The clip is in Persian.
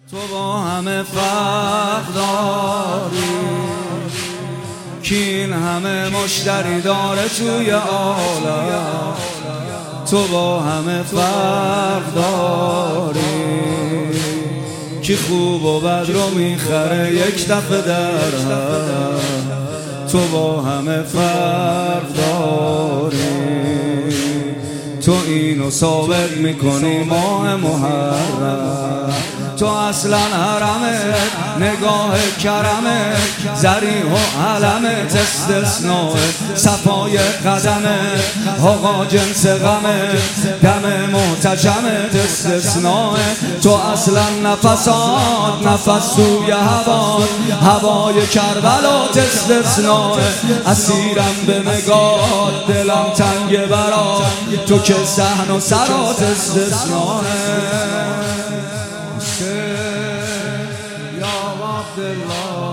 تو با همه فرق داری، کین همه مشتری داره توی عالم. تو با همه فرق داری، کی خوب و بد رو میخره یک دفعه در هم. تو با همه فرق داری، تو اینو ثابت میکنی ماه محرم. تو اصلا حرمت نگاه کرمت، زریح و علمت استثناء صفای قدمت، آقا جنس غمت دم محتشمت استثناء. تو اصلا نفسات نفس توی هوای کربلات استثناء. اسیرم به نگاه دلم تنگ برات، تو که صحن و سرات استثناء. یا عبدالله